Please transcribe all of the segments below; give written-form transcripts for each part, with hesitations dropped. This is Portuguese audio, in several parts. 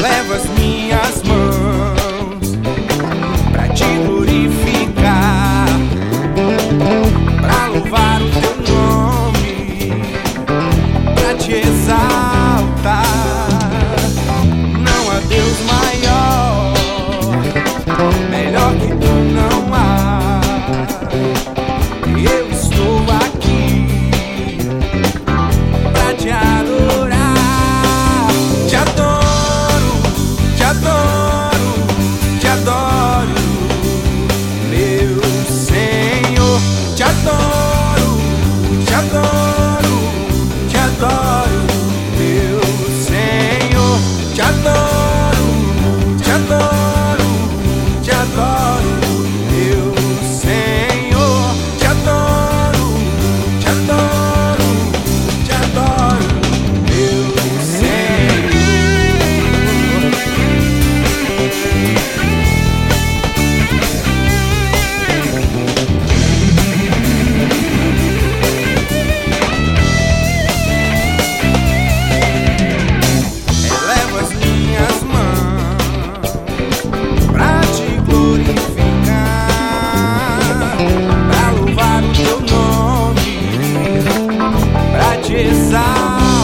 Elevo as minhas mãos pra te glorificar, pra louvar o teu nome, pra te exaltar. Não há Deus maior, melhor que tu não há. Eu estou aqui pra te adorar. Te adoro, te adoro, te adoro, meu Senhor. Te adoro, te adoro, te adoro, meu Senhor. Te adoro, te adoro, te adoro, meu Senhor. Te adoro, te adoro, te adoro, meu Senhor. Elevo as minhas mãos pra te glorificar, pra louvar o teu nome, pra te exaltar.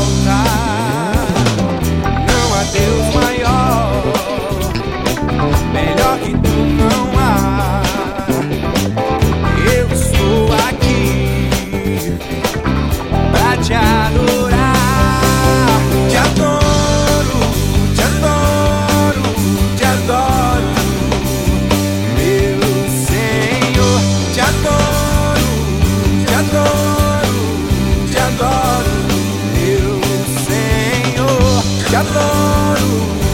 Não há Deus maior, melhor que tu não há. Eu estou aqui pra te adorar. Te adoro, te adoro, te adoro, meu Senhor. Te adoro, te adoro, te adoro, meu Senhor. Te adoro,